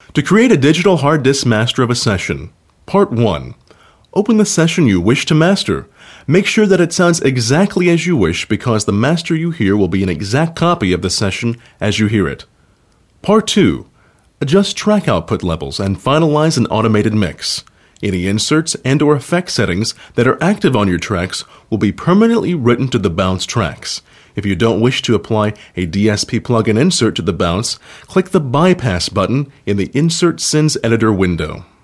To create a digital hard disk master of a session, Part 1. Open the session you wish to master. Make sure that it sounds exactly as you wish because the master you hear will be an exact copy of the session as you hear it. Part 2. Adjust track output levels and finalize an automated mix. Any inserts and/or effect settings that are active on your tracks will be permanently written to the bounce tracks. If you don't wish to apply a DSP plugin insert to the bounce, click the Bypass button in the Insert Sins Editor window.